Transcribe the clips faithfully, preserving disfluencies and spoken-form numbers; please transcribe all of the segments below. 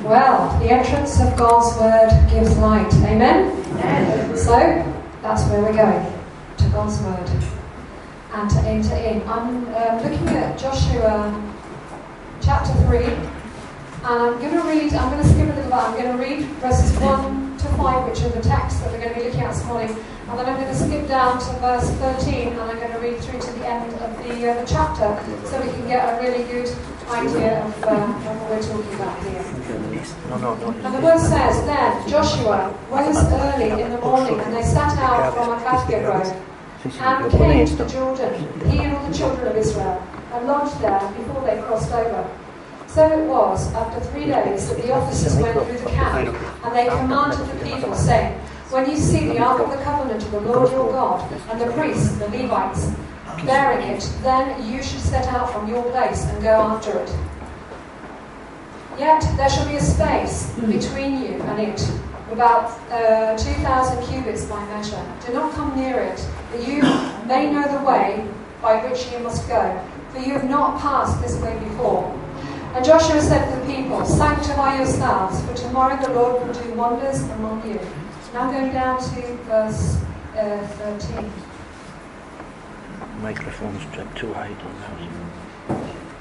Well, the entrance of God's word gives light. Amen? Amen. So, that's where we're going, to God's word. And to enter in. I'm uh, looking at Joshua chapter three. And I'm going to read, I'm going to skip a little bit. I'm going to read verses one to five, which are the text that we're going to be looking at this morning. And then I'm going to skip down to verse thirteen, and I'm going to read through to the end of the, uh, the chapter, so we can get a really good idea of, uh, of what we're talking about here. No, no, no. And the verse says, Then Joshua rose early in the morning, and they set out from Akathia Grove, and came to the Jordan, he and all the children of Israel, and lodged there before they crossed over. So it was, after three days, that the officers went through the camp, and they commanded the people, saying, When you see the ark of the covenant of the Lord your God, and the priests, the Levites, bearing it, then you should set out from your place and go after it. Yet there shall be a space between you and it, about uh, two thousand cubits by measure. Do not come near it, that you may know the way by which you must go, for you have not passed this way before. And Joshua said to the people, Sanctify yourselves, for tomorrow the Lord will do wonders among you. Now going down to verse uh, thirteen. Microphone's too high on that.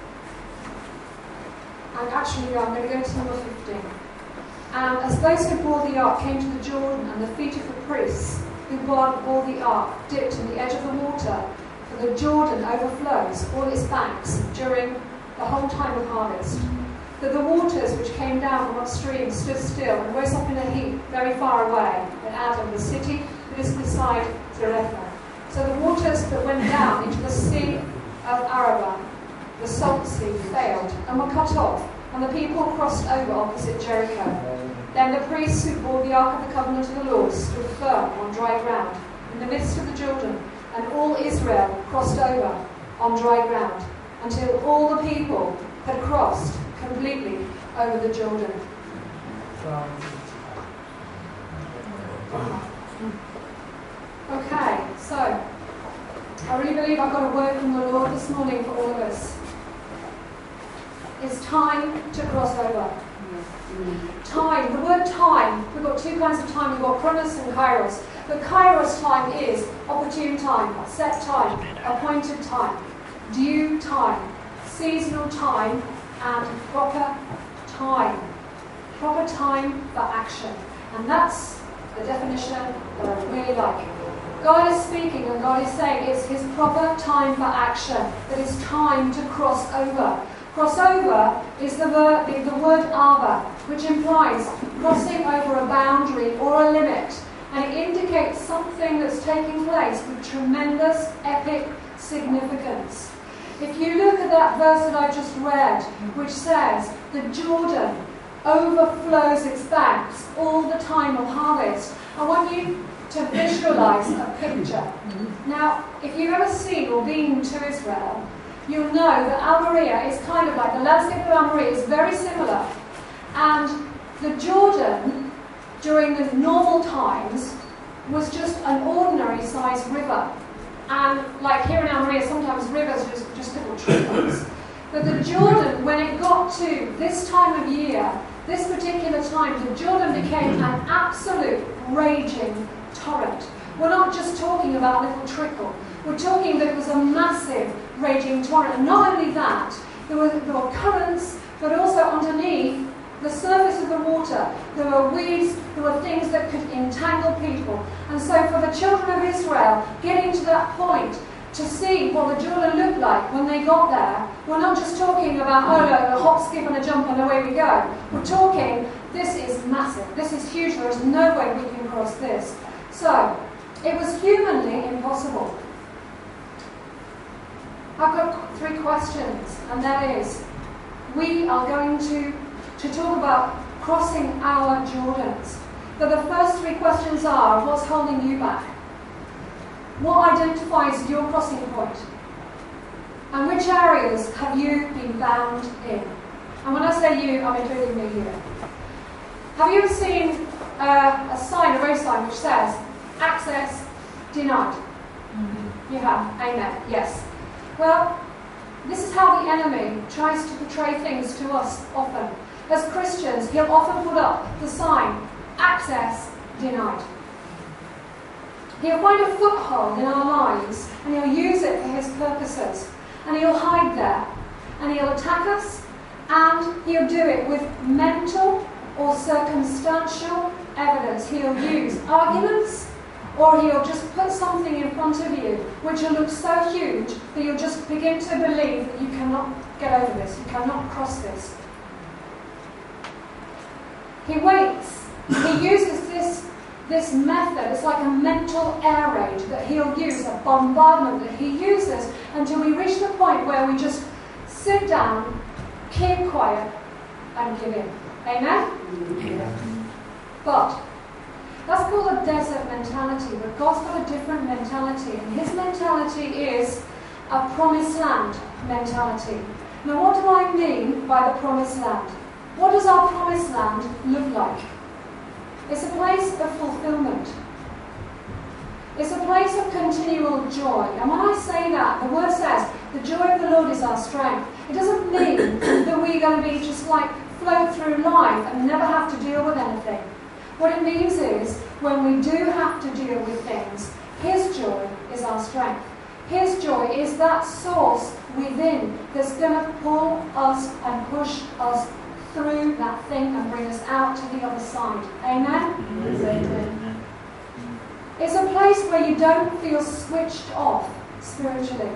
And actually, I'm going to go to number fifteen. And as those who bore the ark came to the Jordan, and the feet of the priests who bore the ark dipped in the edge of the water, for the Jordan overflows all its banks during the whole time of harvest, that the waters which came down from upstream stood still and rose up in a heap very far away, and out of the city that is beside Zarephath. So the waters that went down into the sea of Arabah, the salt sea, failed and were cut off, and the people crossed over opposite Jericho. Then the priests who bore the ark of the covenant of the Lord stood firm on dry ground in the midst of the Jordan, and all Israel crossed over on dry ground, until all the people had crossed completely over the Jordan. Okay, so I really believe I've got a word from the Lord this morning for all of us. It's time to cross over. Time, the word time, we've got two kinds of time. We've got chronos and kairos. But kairos time is opportune time, set time, appointed time, due time, seasonal time, and proper time. Proper time for action. And that's the definition that I really like. God is speaking and God is saying it's his proper time for action. That it's time to cross over. Cross over is the, ver- the, the word ava, which implies crossing over a boundary or a limit. And it indicates something that's taking place with tremendous, epic significance. If you look at that verse that I just read, which says, the Jordan overflows its banks all the time of harvest, I want you to visualize a picture. Now, if you've ever seen or been to Israel, you'll know that Al-Maria is kind of like, the landscape of Al-Maria is very similar. And the Jordan, during the normal times, was just an ordinary sized river. And like here in Al-Maria, sometimes rivers are just, just little trickles. But the Jordan, when it got to this time of year, this particular time, the Jordan became an absolute raging torrent. We're not just talking about a little trickle. We're talking that it was a massive raging torrent. And not only that, there were, there were currents, but also underneath the surface of the water, there were weeds, there were things that could entangle people. And so for the children of Israel, getting to that point, to see what the Jordan looked like when they got there, we're not just talking about, oh, a hop, skip and a jump and away we go. We're talking, this is massive, this is huge, there is no way we can cross this. So, it was humanly impossible. I've got three questions, and that is, we are going to, to talk about crossing our Jordans. But the first three questions are, what's holding you back? What identifies your crossing point? And which areas have you been bound in? And when I say you, I'm including me here. Have you ever seen uh, a sign, a road sign, which says, access denied? Mm-hmm. You have? Amen. Yes. Well, this is how the enemy tries to portray things to us often. As Christians, he'll often put up the sign, access denied. He'll find a foothold in our lives and he'll use it for his purposes. And he'll hide there. And he'll attack us. And he'll do it with mental or circumstantial evidence. He'll use arguments, or he'll just put something in front of you which will look so huge that you'll just begin to believe that you cannot get over this, you cannot cross this. He waits. He uses this, this method. It's like a mental air raid that he'll use, a bombardment that he uses until we reach the point where we just sit down, keep quiet, and give in. Amen? Yeah. But that's called a desert mentality, but God's got a different mentality, and his mentality is a promised land mentality. Now, what do I mean by the promised land? What does our promised land look like? It's a place of fulfillment. It's a place of continual joy. And when I say that, the word says, the joy of the Lord is our strength. It doesn't mean that we're going to be just like float through life and never have to deal with anything. What it means is, when we do have to deal with things, his joy is our strength. His joy is that source within that's going to pull us and push us through that thing and bring us out to the other side. Amen? Amen. It's a place where you don't feel switched off spiritually.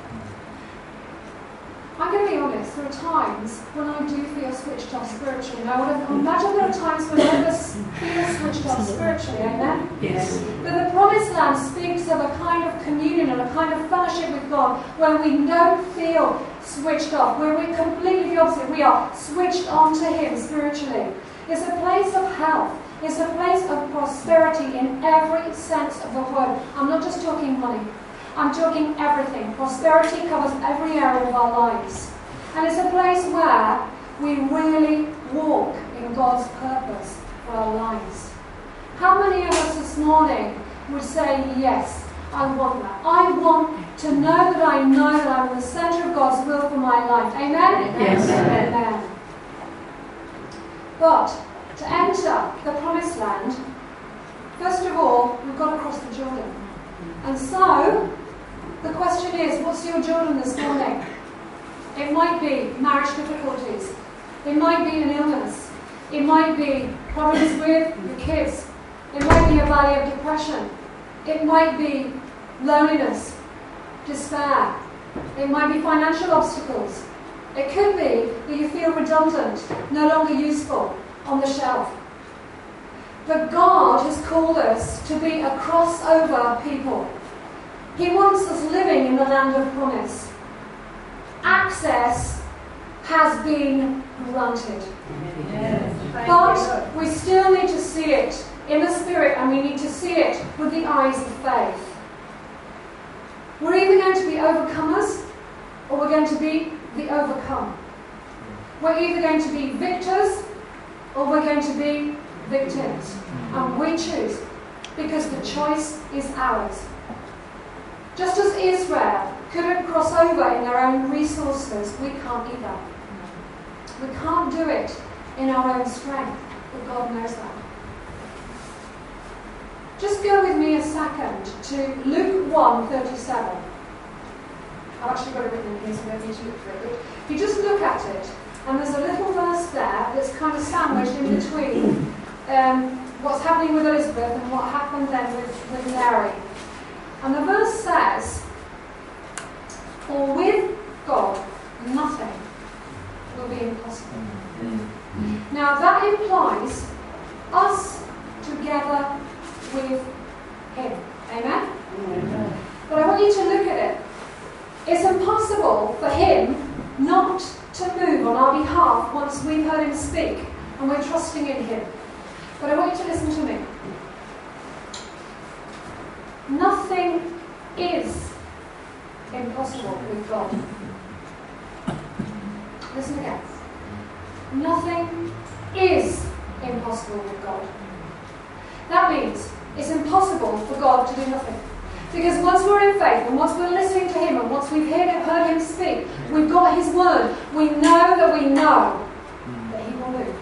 I'm going to be honest, there are times when I do feel switched off spiritually. Now, I would imagine there are times when I feel switched off spiritually, amen? Yes. But the Promised Land speaks of a kind of communion and a kind of fellowship with God where we don't feel switched off, where we're completely the opposite. We are switched on to him spiritually. It's a place of health. It's a place of prosperity in every sense of the word. I'm not just talking money. I'm talking everything. Prosperity covers every area of our lives. And it's a place where we really walk in God's purpose for our lives. How many of us this morning would say, yes, I want that. I want to know that I know that I'm in the centre of God's will for my life. Amen? Yes. Amen. Amen. But to enter the Promised Land, first of all, we've got to cross the Jordan. And so, the question is, what's your Jordan this morning? It might be marriage difficulties. It might be an illness. It might be problems with your kids. It might be a valley of depression. It might be loneliness, despair. It might be financial obstacles. It could be that you feel redundant, no longer useful, on the shelf. But God has called us to be a crossover people. He wants us living in the land of promise. Access has been granted. Yes. But we still need to see it in the Spirit, and we need to see it with the eyes of faith. We're either going to be overcomers, or we're going to be the overcome. We're either going to be victors, or we're going to be victims. And we choose, because the choice is ours. Just as Israel couldn't cross over in their own resources, we can't either. We can't do it in our own strength, but God knows that. Just go with me a second to Luke one thirty-seven. I've actually got it written in here, so I don't need to look for it. But if you just look at it, and there's a little verse there that's kind of sandwiched in between um, what's happening with Elizabeth and what happened then with, with Mary. And the verse says, for with God, nothing will be impossible. Mm-hmm. Now that implies us together with him. Amen? Mm-hmm. But I want you to look at it. It's impossible for him not to move on our behalf once we've heard him speak and we're trusting in him. But I want you to listen to me. Nothing is impossible with God. Listen again. Nothing is impossible with God. That means it's impossible for God to do nothing. Because once we're in faith, and once we're listening to him, and once we've heard him, heard him speak, we've got his word, we know that we know that he will move.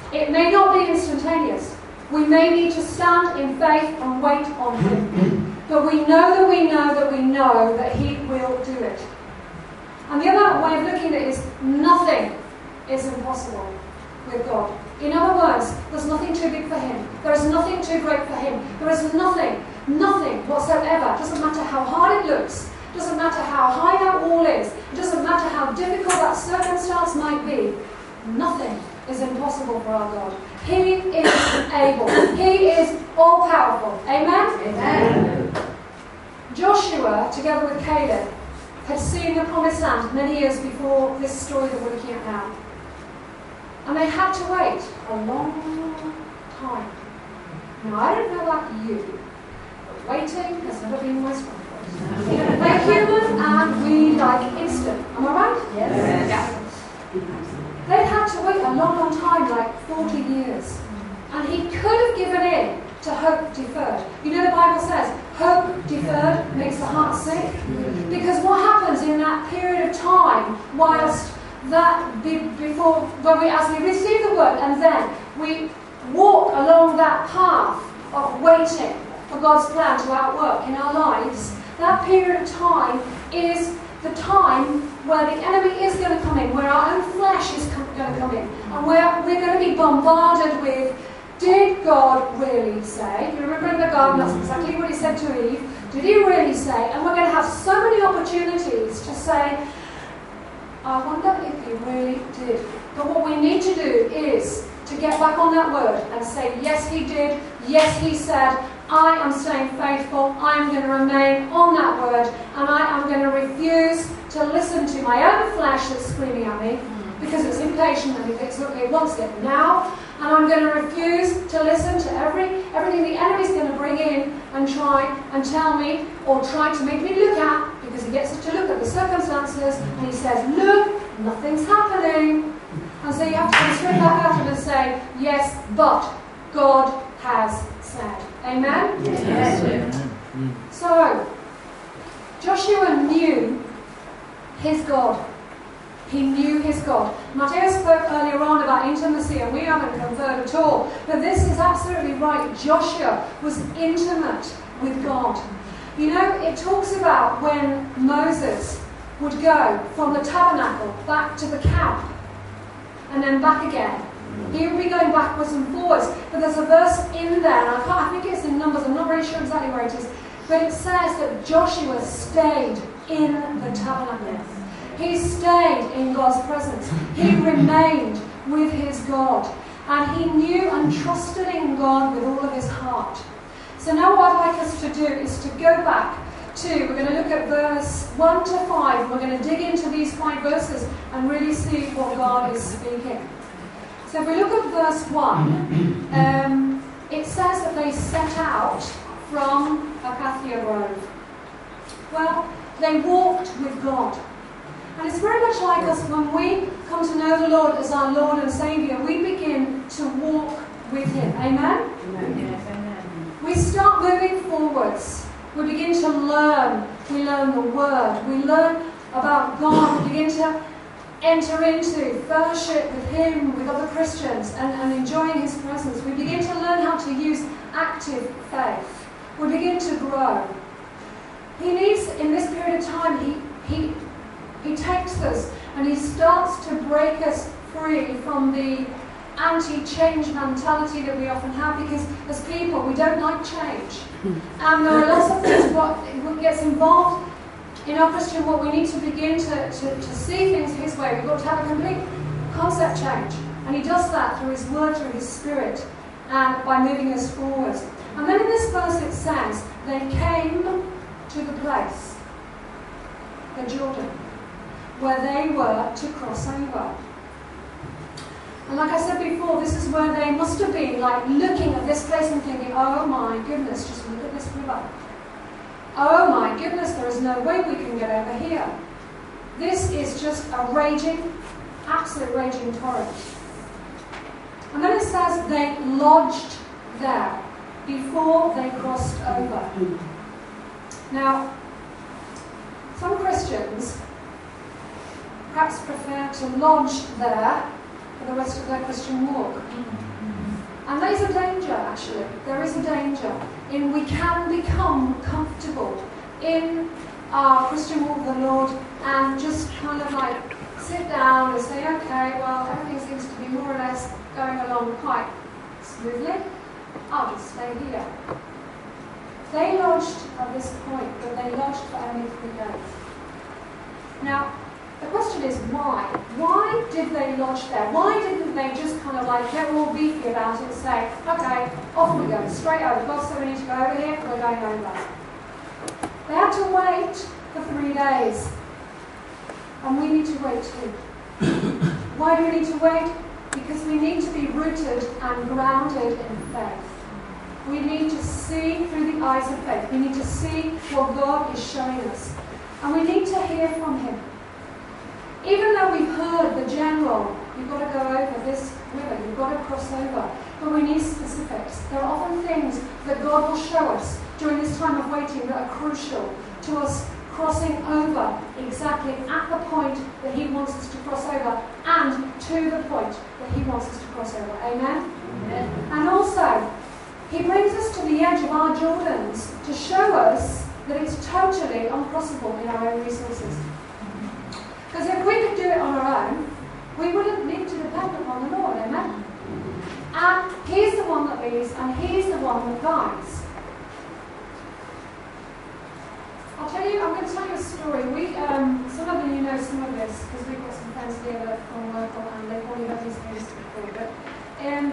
It may not be instantaneous. We may need to stand in faith and wait on him. But we know that we know that we know that he will do it. And the other way of looking at it is nothing is impossible with God. In other words, there's nothing too big for him. There is nothing too great for him. There is nothing, nothing whatsoever. It doesn't matter how hard it looks. It doesn't matter how high that wall is. It doesn't matter how difficult that circumstance might be. Nothing is impossible for our God. He is able. He is all-powerful. Amen? Amen. Joshua, together with Caleb, had seen the promised land many years before this story that we're looking at now. And they had to wait a long time. Now, I don't know about you, but waiting has never been my strong point. We're human and we like instant. Am I right? Yes. Yeah. They'd had to wait a long, long time, like forty years. And he could have given in to hope deferred. You know the Bible says, hope deferred makes the heart sick. Because what happens in that period of time, whilst that be, before, when we, as we receive the word, and then we walk along that path of waiting for God's plan to outwork in our lives, that period of time is the time where the enemy is going to come in, where our own flesh is com- going to come in, and where we're going to be bombarded with, did God really say? You remember in the garden, that's exactly what he said to Eve. Did he really say? And we're going to have so many opportunities to say, I wonder if he really did. But what we need to do is to get back on that word and say, yes, he did. Yes, he said. I am staying faithful. I am going to remain on that word. And I am going to refuse to listen to my own flesh that's screaming at me because it's impatient and it's, it wants it now. And I'm going to refuse to listen to every everything the enemy's going to bring in and try and tell me or try to make me look at, because he gets us to look at the circumstances and he says, look, nothing's happening. And so you have to come straight back at him and say, yes, but God has said. Amen? Yes. Amen. So, Joshua knew his God. He knew his God. Matteo spoke earlier on about intimacy, and we haven't conferred at all. But this is absolutely right. Joshua was intimate with God. You know, it talks about when Moses would go from the tabernacle back to the camp and then back again. He would be going backwards and forwards. But there's a verse in there, and I, can't, I think it's in Numbers, I'm not really sure exactly where it is, but it says that Joshua stayed in the tabernacle. He stayed in God's presence. He remained with his God. And he knew and trusted in God with all of his heart. So now what I'd like us to do is to go back to, we're going to look at verse one to five. We're going to dig into these five verses and really see what God is speaking. So if we look at verse one, um, it says that they set out from Acacia Grove. Well, they walked with God. And it's very much like us when we come to know the Lord as our Lord and Saviour, we begin to walk with him. Amen? Amen. Yes, amen. We start moving forwards. We begin to learn. We learn the Word. We learn about God. We begin to enter into fellowship with him, with other Christians, and, and enjoying his presence. We begin to learn how to use active faith. We begin to grow. He needs, in this period of time, he he He takes us and he starts to break us free from the anti-change mentality that we often have, because as people we don't like change. And there are lots of things what, what gets involved in our Christian walk. We need to begin to, to, to see things his way. We've got to have a complete concept change. And he does that through his word, through his spirit, and by moving us forward. And then in this verse it says, they came to the place, the Jordan, where they were to cross over. And like I said before, this is where they must have been, like looking at this place and thinking, oh my goodness, just look at this river. Oh my goodness, there is no way we can get over here. This is just a raging, absolute raging torrent. And then it says they lodged there before they crossed over. Now, some Christians perhaps prefer to lodge there for the rest of their Christian walk. And there is a danger, actually. There is a danger in we can become comfortable in our Christian walk with the Lord and just kind of like sit down and say, okay, well, everything seems to be more or less going along quite smoothly. I'll just stay here. They lodged at this point, but they lodged for only three days. Now, the question is why? Why did they lodge there? Why didn't they just kind of like get all beefy about it and say, okay, off we go, straight over. God said we need to go over here, we're going over. They had to wait for three days. And we need to wait too. Why do we need to wait? Because we need to be rooted and grounded in faith. We need to see through the eyes of faith. We need to see what God is showing us. And we need to hear from Him. Even though we've heard the general, you've got to go over this river, you've got to cross over, but we need specifics. There are often things that God will show us during this time of waiting that are crucial to us crossing over exactly at the point that He wants us to cross over and to the point that He wants us to cross over. Amen? Amen. And also, He brings us to the edge of our Jordans to show us that it's totally uncrossable in our own resources. Because if we could do it on our own, we wouldn't need to depend upon the Lord, amen? And He's the one that leads, and He's the one that guides. I'll tell you, I'm going to tell you a story. We, um, some of you know some of this, because we've got some friends here that from local, and they've probably heard these things before. But um,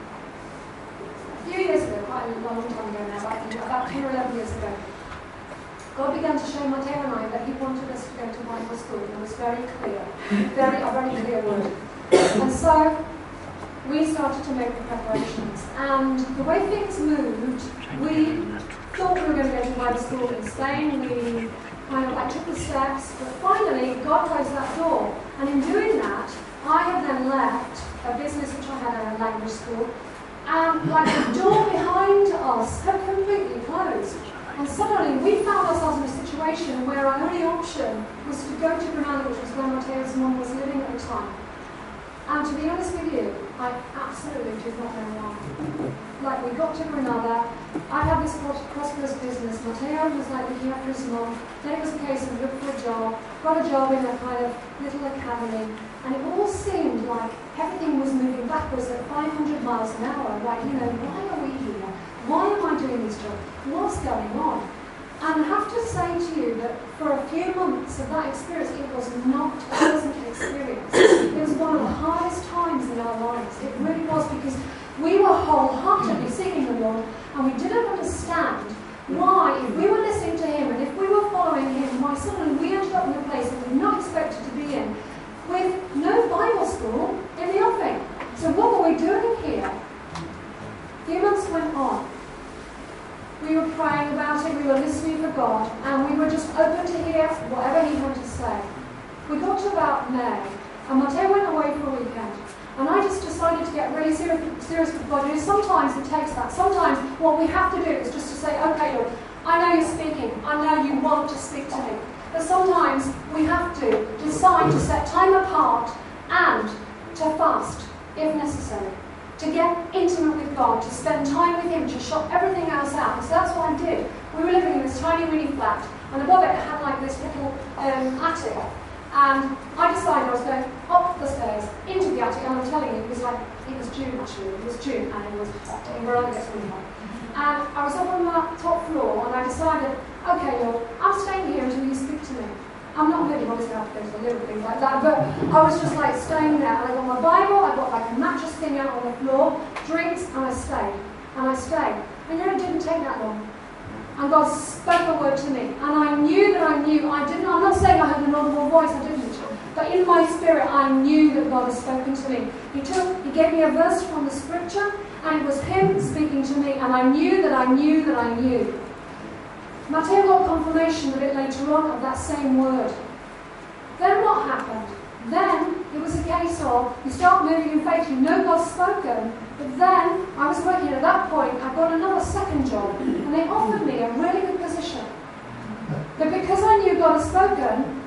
a few years ago, quite a long time ago now, about, about ten or eleven years ago, God began to show Matteo and I that He wanted us to go to Bible school. It was very clear, very, a very clear word. And so we started to make the preparations. And the way things moved, we thought we were going to go to Bible school in Spain. We kind of like took the steps, but finally God closed that door. And in doing that, I had then left a business which I had at a language school, and like the door behind us had completely closed. And suddenly we found ourselves in a situation where our only option was to go to Granada, which was where Matteo's mum was living at the time. And to be honest with you, I absolutely did not know why. Like, we got to Granada, I had this prosperous business, Matteo was like looking after his mum, then it was a case of look for a job, got a job in a kind of little academy, and it all seemed like everything was moving backwards at five hundred miles an hour. Like, you know, why are we here? Why am I doing this job? What's going on? And I have to say to you that for a few months of that experience, it was not a pleasant experience. It was one of the hardest times in our lives. It really was, because we were wholeheartedly seeking the Lord, and we didn't understand why, if we were listening to Him and if we were following Him, why suddenly we ended up in a place that we were not expected to be in, with no Bible school in the offing. So what were we doing here? A few months went on. We were praying about it, we were listening for God, and we were just open to hear whatever He had to say. We got to about May, and Matteo went away for a weekend, and I just decided to get really serious, serious with God. And sometimes it takes that. Sometimes what we have to do is just to say, okay, Lord, I know You're speaking, I know You want to speak to me. But sometimes we have to decide to set time apart and to fast, if necessary. To get intimate with God, to spend time with Him, to shut everything else out. And so that's what I did. We were living in this tiny, really flat, and above it, it had like this little um, attic. And I decided I was going up the stairs into the attic, and I'm telling you, it was like, it was June actually, it was June, and it was hot. In Verona, it gets really hot. And I was up on the top floor, and I decided, okay, Lord, I'm staying here until You speak to me. I'm not moving, obviously I have to go to the little things like that, but I was just like staying there, and I got my Bible, I got like a mattress thing out on the floor, drinks, and I stayed. And I stayed. And then it didn't take that long. And God spoke a word to me. And I knew that I knew, I didn't, I'm not saying I had an audible voice, I didn't. But in my spirit, I knew that God had spoken to me. He took, He gave me a verse from the scripture, and it was Him speaking to me, and I knew that I knew that I knew. Matteo got confirmation of it later on, of that same word. Then what happened? Then it was a case of, you start moving in faith, you know God's spoken, but then I was working at that point, I got another second job, and they offered me a really good position. But because I knew God had spoken,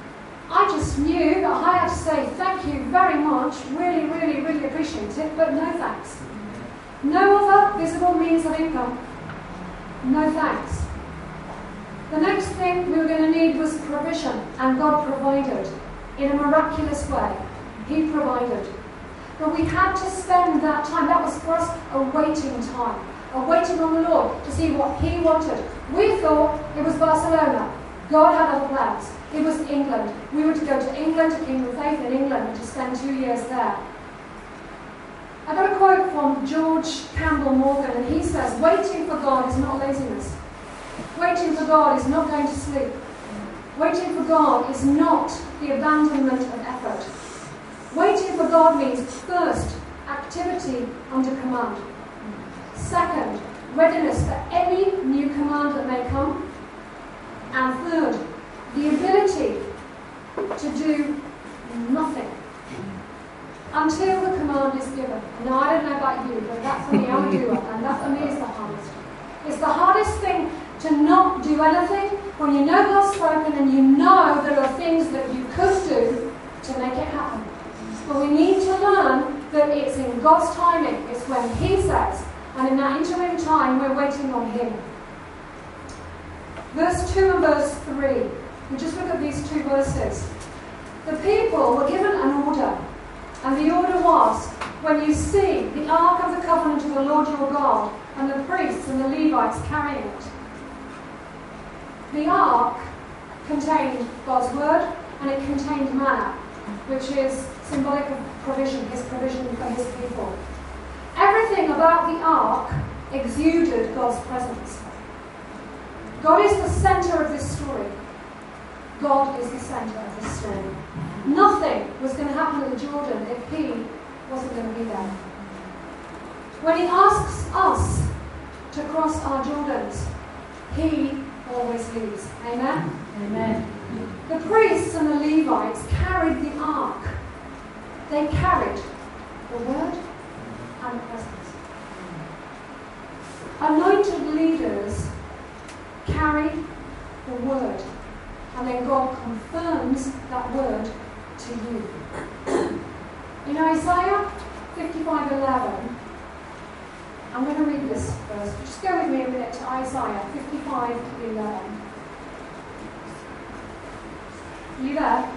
I just knew that I had to say thank you very much, really, really, really appreciate it, but no thanks. No other visible means of income. No thanks. The next thing we were going to need was provision, and God provided in a miraculous way. He provided. But we had to spend that time, that was for us a waiting time, a waiting on the Lord to see what He wanted. We thought it was Barcelona. God had other plans. It was England. We were to go to England, to Kingdom of Faith in England, and to spend two years there. I got a quote from George Campbell Morgan, and he says, waiting for God is not laziness. Waiting for God is not going to sleep. Waiting for God is not the abandonment of effort. Waiting for God means, first, activity under command. Second, readiness for any new command that may come. And third, the ability to do nothing until the command is given. Now, I don't know about you, but that for me, I'm a doer, and that for me is the hardest. It's the hardest thing to not do anything when you know God's spoken and you know there are things that you could do to make it happen. But we need to learn that it's in God's timing. It's when He says, and in that interim time, we're waiting on Him. Verse two and verse three. We just look at these two verses. The people were given an order, and the order was, when you see the Ark of the Covenant of the Lord your God, and the priests and the Levites carrying it. The Ark contained God's word, and it contained manna, which is symbolic of provision, His provision for His people. Everything about the Ark exuded God's presence. God is the centre of this story. God is the centre of this story. Nothing was going to happen at the Jordan if He wasn't going to be there. When He asks us to cross our Jordans, He always leads. Amen? Amen. The priests and the Levites carried the ark. They carried the word and the presence. Anointed leaders carry the word, and then God confirms that word to you. In Isaiah fifty-five eleven, I'm going to read this verse. Just go with me a minute to Isaiah fifty-five eleven. Are you there?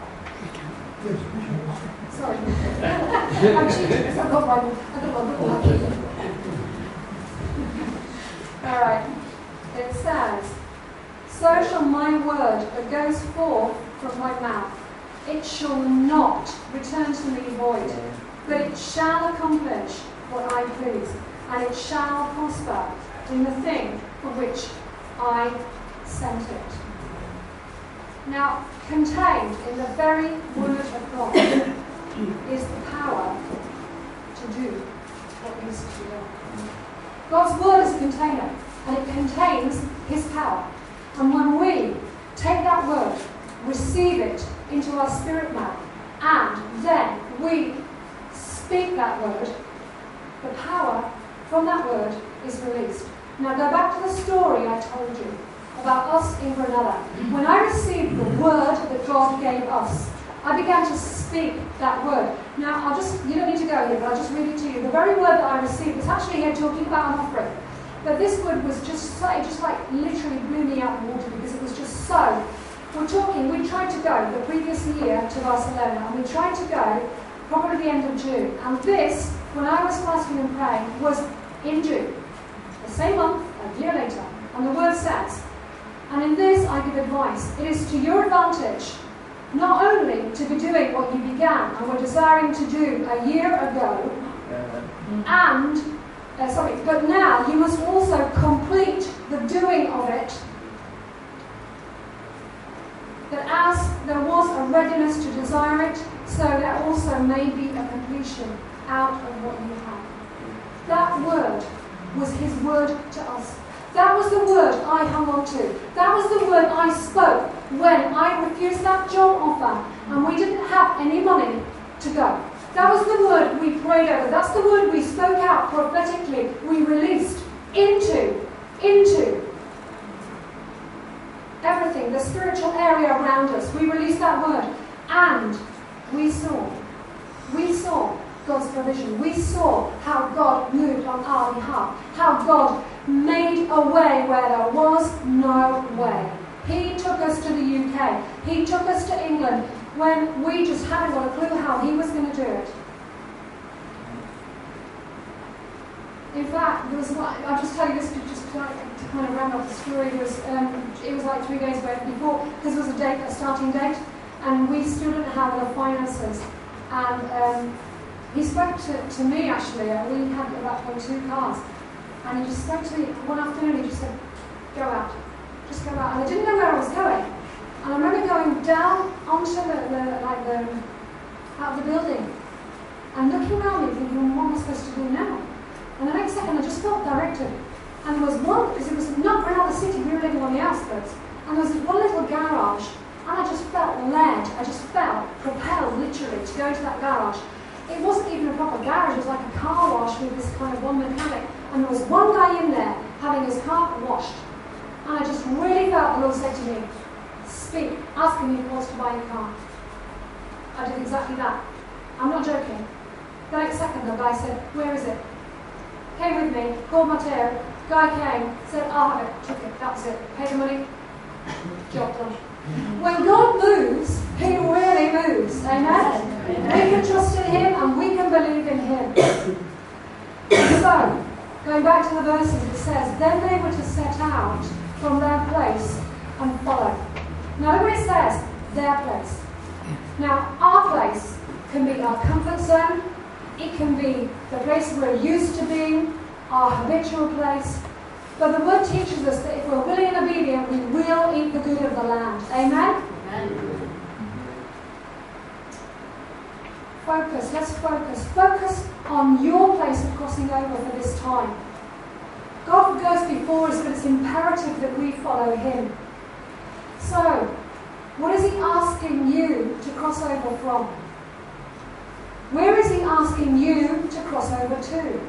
Sorry. I'm cheating because I've got my, I've got my book here. All right. It says, so shall my word that goes forth from my mouth, it shall not return to me void, but it shall accomplish what I please, and it shall prosper in the thing for which I sent it. Now, contained in the very word of God is the power to do what needs to be done. God's word is a container, and it contains His power. And when we take that word, receive it into our spirit man, and then we speak that word, the power from that word is released. Now go back to the story I told you about us in Granada. When I received the word that God gave us, I began to speak that word. Now, I'll just, you don't need to go here, but I'll just read it to you. The very word that I received was actually here talking about an offering. But this word was just so, it just like literally blew me out of the water because it was just so. We're talking, we tried to go the previous year to Barcelona, and we tried to go probably the end of June. And this, when I was fasting and praying, was in June. The same month, a year later. And the word says, and in this I give advice. It is to your advantage not only to be doing what you began and were desiring to do a year ago, and, uh, sorry, but now you must also complete the doing of it, that as there was a readiness to desire it, so there also may be a completion out of what you have. That word was His word to us. That was the word I hung on to. That was the word I spoke when I refused that job offer and we didn't have any money to go. That was the word we prayed over. That's the word we spoke out prophetically. We released into, into everything, the spiritual area around us. We released that word. on our behalf. How God made a way where there was no way. He took us to the U K. He took us to England when we just hadn't got a clue how he was going to do it. In fact, there was one, I'll just tell you this to just to kind of round off the story. It was, um, it was like three days before, because it was a date, a starting date, and we still didn't have the finances. And um, he spoke to, to me actually, and we had at that point two cars. And he just spoke to me one afternoon, he just said, go out, just go out. And I didn't know where I was going. And I remember going down onto the, the like the, out of the building, and looking around me thinking, what am I supposed to do now? And the next second I just felt directed. And there was one, because it was not another city, we were living on the outskirts, and there was this one little garage, and I just felt led, I just felt propelled literally to go to that garage. It wasn't even a proper garage, it was like a car wash with this kind of one mechanic, and there was one guy in there having his car washed. And I just really felt the Lord say to me, speak, ask him if he wants to buy your car. I did exactly that. I'm not joking. The next second the guy said, where is it? Came with me, called Matteo, guy came, said, I'll have it, took it, that was it. Paid the money, job done. When God moves, he really moves, amen? We can trust in him and we can believe in him. So, going back to the verses, it says, then they were to set out from their place and follow. Now look what it says, their place. Now, our place can be our comfort zone. It can be the place we're used to being, our habitual place. But the word teaches us that if we're willing and obedient, we will eat the good of the land. Amen? Amen. Focus, let's focus. Focus on your place of crossing over for this time. God goes before us, but it's imperative that we follow him. So, what is he asking you to cross over from? Where is he asking you to cross over to?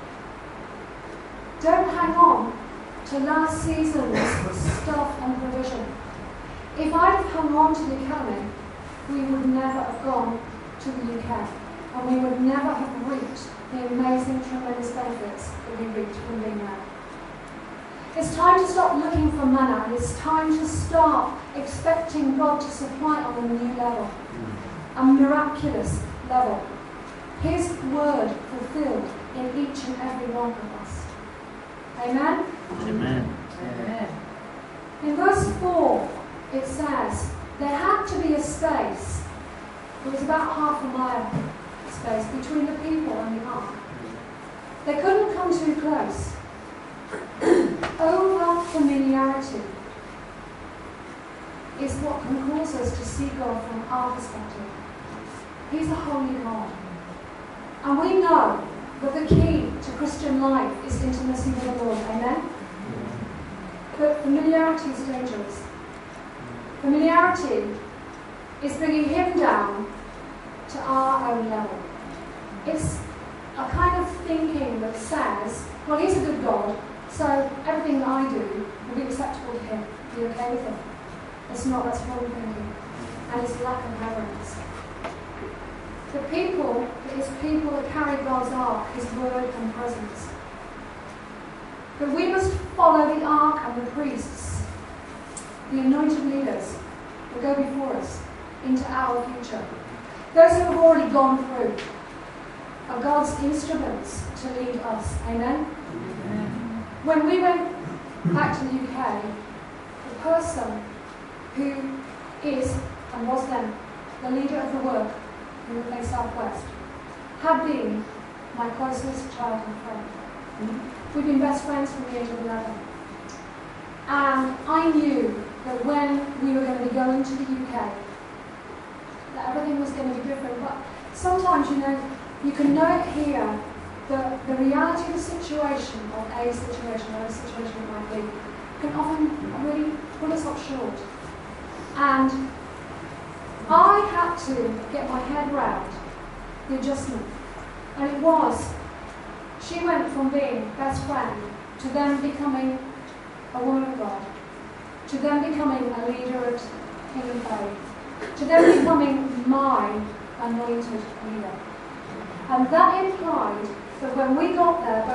Don't hang on to last season's stuff and provision. If I'd have hung on to the academy, we would never have gone to the U K, and we would never have reaped the amazing, tremendous benefits that we reaped from being there. It's time to stop looking for manna. It's time to start expecting God to supply on a new level, a miraculous level. His word fulfilled in each and every one of us. Amen? Amen. Amen. In verse four, it says, there had to be a space, it was about half a mile space, between the people and the ark. They couldn't come too close. Over familiarity is what can cause us to see God from our perspective. He's a holy God. And we know that the key to Christian life is intimacy with the Lord. Amen? But familiarity is dangerous. Familiarity is bringing him down to our own level. It's a kind of thinking that says, well, he's a good God, so everything that I do will be acceptable to him, be okay with him. It's not, that's wrong thinking. And it's lack of reverence. The people, his people that carry God's ark, his word and presence. But we must follow the ark and the priests, the anointed leaders that go before us into our future. Those who have already gone through are God's instruments to lead us. Amen? Amen. When we went back to the U K, the person who is and was then the leader of the work in the place Southwest had been my closest childhood friend. Mm-hmm. We'd been best friends from the age of eleven. And I knew that when we were going to be going to the U K, that everything was going to be different. But sometimes, you know, you can know it here, that the reality of the situation, or a situation, whatever situation it might be, can often really pull us up short. And I had to get my head round the adjustment. And it was, she went from being best friend to then becoming a woman of God, to then becoming a leader at Kingdom Faith, to then becoming my anointed leader. And that implied that when we got there, both Matteo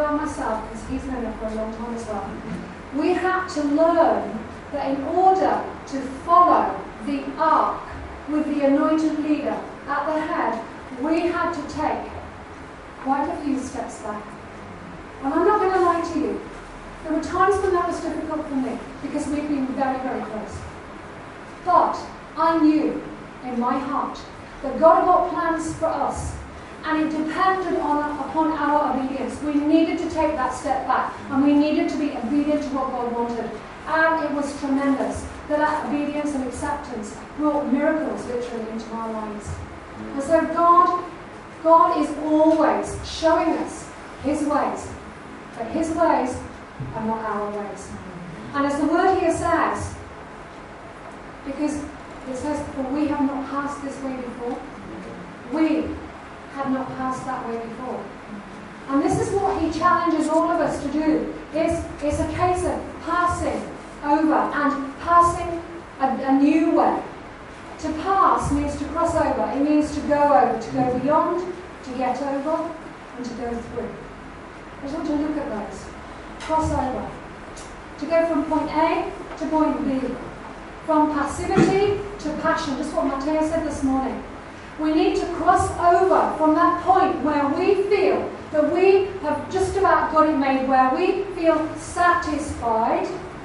about myself because he's known it for a long time as well. We had to learn that in order to follow the ark with the anointed leader at the head, we had to take quite a few steps back. And I'm not going to lie to you. There were times when that was difficult for me because we've been very, very close. But I knew in my heart that God had got plans for us, and it depended on, upon our obedience. We needed to take that step back, and we needed to be obedient to what God wanted. And it was tremendous that that obedience and acceptance brought miracles literally into our lives. And so God, God is always showing us his ways, but his ways are not our ways. And as the word here says, because it says, for we have not passed this way before, we have not passed that way before. And this is what he challenges all of us to do. It's, it's a case of passing over and passing a, a new way. To pass means to cross over. It means to go over, to go beyond, to get over, and to go through. I just want to look at those. Cross over. To go from point A to point B. From passivity to passion. Just what Matteo said this morning. We need to cross over from that point where we feel that we have just about got it made, where we feel satisfied,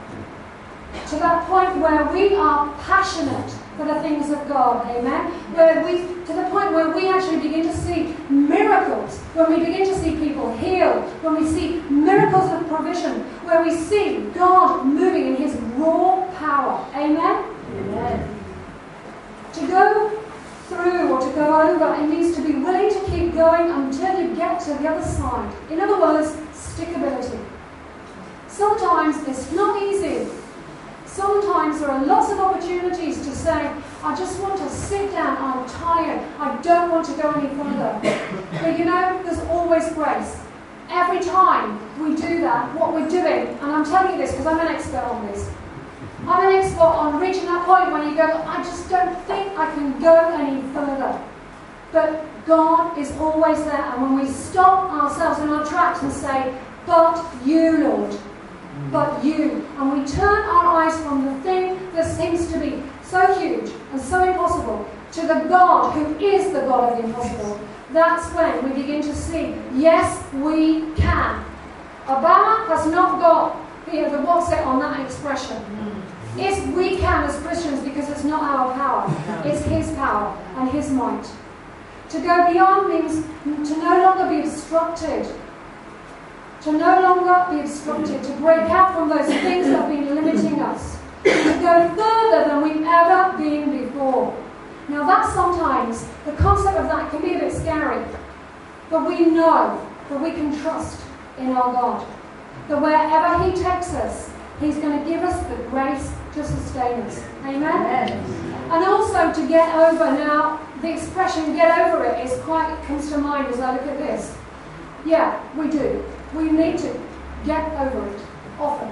to that point where we are passionate for the things of God, amen? Where we, to the point where we actually begin to see miracles, when we begin to see people healed, when we see miracles of provision, where we see God moving in his raw power, amen? Amen. To go through or to go over, it means to be willing to keep going until you get to the other side. In other words, stickability. Sometimes it's not easy. Sometimes there are lots of opportunities to say, I just want to sit down, I'm tired, I don't want to go any further. But you know, there's always grace. Every time we do that, what we're doing, and I'm telling you this because I'm an expert on this, I'm an expert on reaching that point when you go, I just don't think I can go any further. But God is always there, and when we stop ourselves in our tracks and say, but you, Lord, but you, and we turn our eyes from the thing that seems to be so huge and so impossible to the God who is the God of the impossible, that's when we begin to see, yes, we can. Obama has not got the, the what's it on that expression. It's we can as Christians because it's not our power, it's his power and his might. To go beyond means to no longer be obstructed. To no longer be obstructed, to break out from those things that have been limiting us, to go further than we've ever been before. Now that sometimes, the concept of that can be a bit scary, but we know that we can trust in our God, that wherever he takes us, he's going to give us the grace to sustain us. Amen? Amen. And also to get over. Now, the expression get over it is quite, it comes to mind as I look at this. Yeah, we do. We need to get over it often.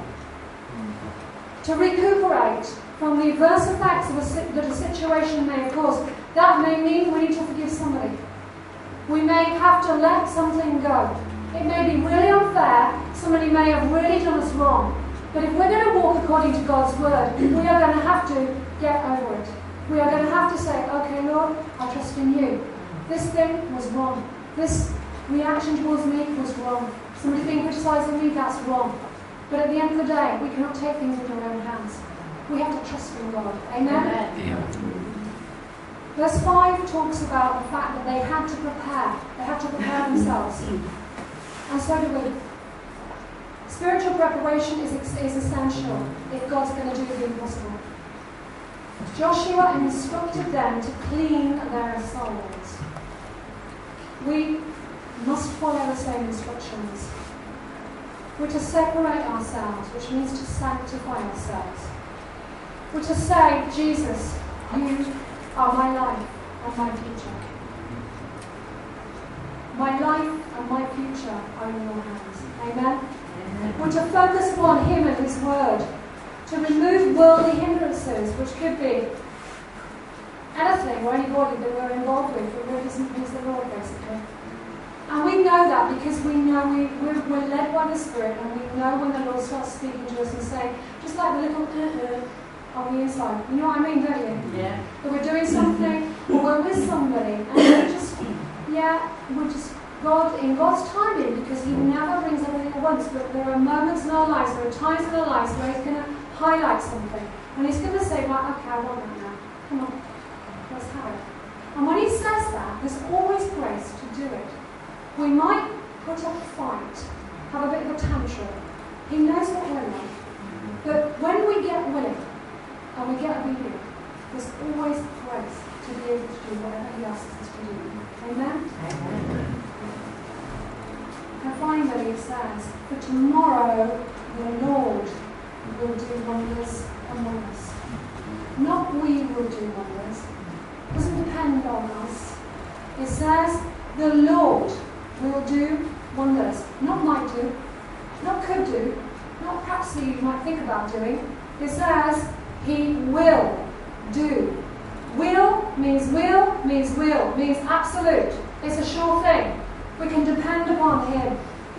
To recuperate from the adverse effects of a, that a situation may have caused, that may mean we need to forgive somebody. We may have to let something go. It may be really unfair. Somebody may have really done us wrong. But if we're going to walk according to God's word, we are going to have to get over it. We are going to have to say, okay, Lord, I trust in you. This thing was wrong. This reaction towards me was wrong. Somebody being criticising me, that's wrong. But at the end of the day, we cannot take things into our own hands. We have to trust in God. Amen? Amen. Yeah. Verse five talks about the fact that they had to prepare. They had to prepare themselves. And so do we. Spiritual preparation is, is essential if God's going to do the impossible. Joshua instructed them to clean their souls. We must follow the same instructions. We're to separate ourselves, which means to sanctify ourselves. We're to say, Jesus, you are my life and my future. My life and my future are in your hands. Amen? Amen. We're to focus upon him and his word. To remove worldly hindrances, which could be anything or anybody that we're involved with that really doesn't please the Lord, basically. And we know that because we know we, we're, we're led by the Spirit, and we know when the Lord starts speaking to us and saying, just like the little uh-uh on the inside. You know what I mean, don't you? Yeah. That we're doing something, or we're with somebody, and we're just, yeah, we're just, God, in God's timing, because He never brings everything at once, but there are moments in our lives, there are times in our lives where He's going to highlight something, and He's going to say, right, okay, I want that now. Come on, let's have it. And when He says that, there's always grace to do it. We might put up a fight, have a bit of a tantrum. He knows what we're like. But when we get willing, and we get obedient, there's always grace to be able to do whatever He asks us to do. Amen? Amen. And finally it says, for tomorrow the Lord will do wonders among us. Not we will do wonders. It doesn't depend on us. It says the Lord will do wonders. Not might do, not could do, not perhaps you might think about doing. It says He will do. Will means will, means will, means absolute. It's a sure thing. We can depend upon Him.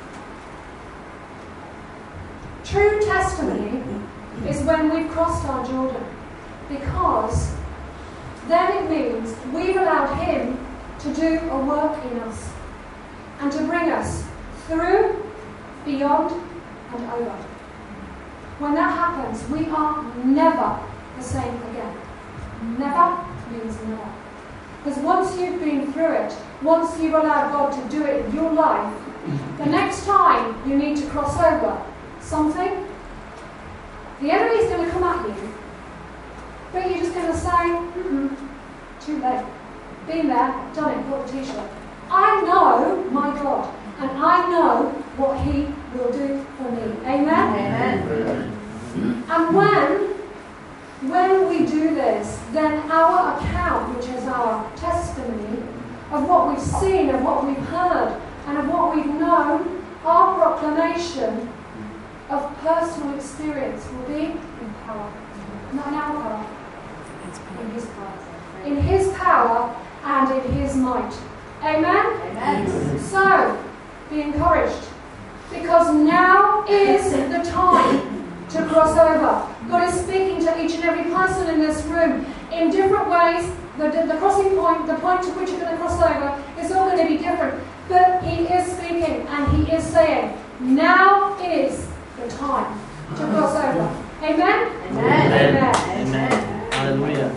True testimony is when we've crossed our Jordan, because then it means we've allowed Him to do a work in us and to bring us through, beyond, and over. When that happens, we are never the same again. Never means never. Because once you've been through it, once you've allowed God to do it in your life, the next time you need to cross over something, the enemy's going to come at you, but you're just going to say, mm-mm, too late. Been there, done it, bought the t-shirt. I know my God, and I know what He will do for me. Amen? Amen. And when When we do this, then our account, which is our testimony of what we've seen, of what we've heard, and of what we've known, our proclamation of personal experience will be in power. Not in our power, in His power. In His power and in His might. Amen? Amen. So, be encouraged, because now is the time to cross over. God is speaking to each and every person in this room in different ways. The, the crossing point, the point to which you're going to cross over, is all going to be different. But He is speaking and He is saying, now is the time to cross over. Amen? Amen. Amen. Amen. Hallelujah.